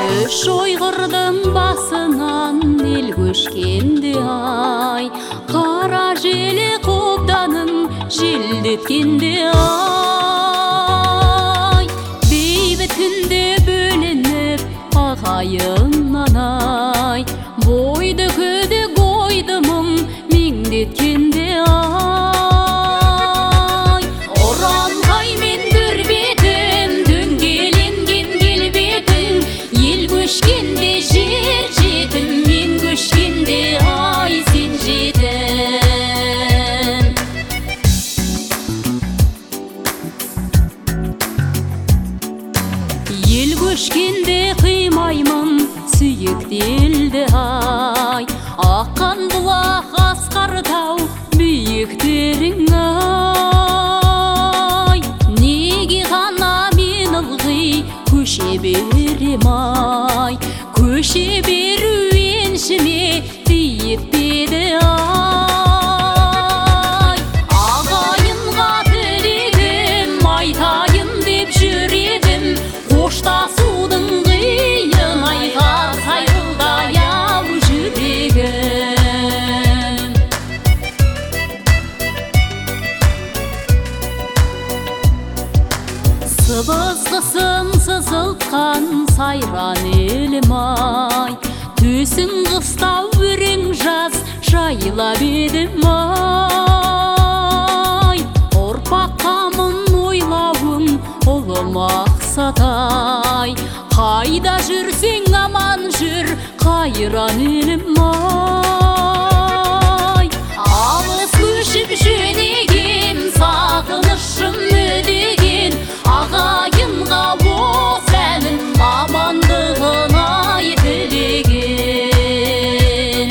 Үш ойғырдың басынан ел көшкенде ай, қара желе қобданын желдеткенде ай, бейбіт күнде бөлініп ағайыннан ай, бойды көде қойды мұң меңдеткенде ай, ұранғаймен бір бетім дөңгеленген келбетің, ел көшкенде жер жетім, мен көшкенде ай сен жетім. Ел көшкенде қимаймын сүйектелді ай, аққан бұлақ асқар тау биіктерің ай, неге ғана мен ылғи көше берем ай, көше беру еншіме тиіп беді ай, ағайынға тілегім айтайын деп жүр едім, қоштасудың қиын айға сайрылдай ау жүрегім. Сыбызғысын сызылтқан сайран елім ай, төсің қыстау өрең жаз жайылап едім ай, ұрпаққа мұң ойлауың ұлы мақсат ай, қайда жүрсең аман жүр қайран елім ай, алыс көшіп жөнегем сағынышым өдеген, ағайынға осы әнім амандығын ай тілеген.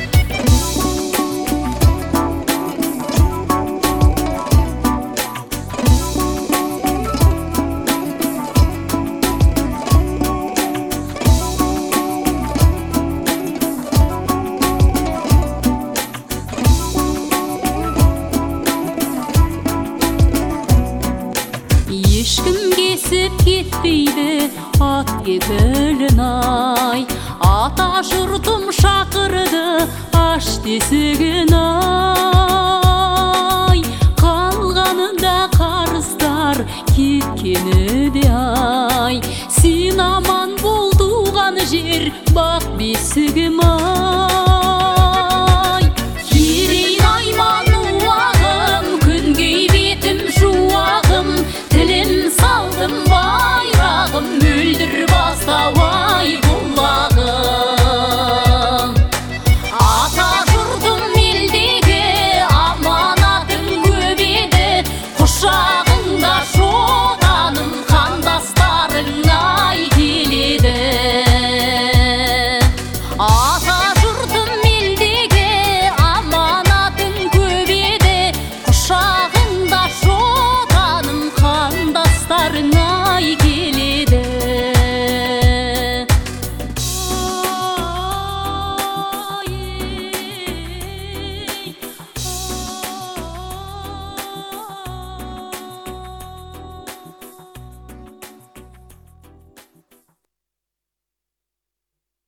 Ешкім кесіп кетпейді ат кепілін ай, ата жұртым шақырды аш тесігін ай, қалғанында қарыздар кеткені де ай, сен аман бол туған жер бақ бесігім ай.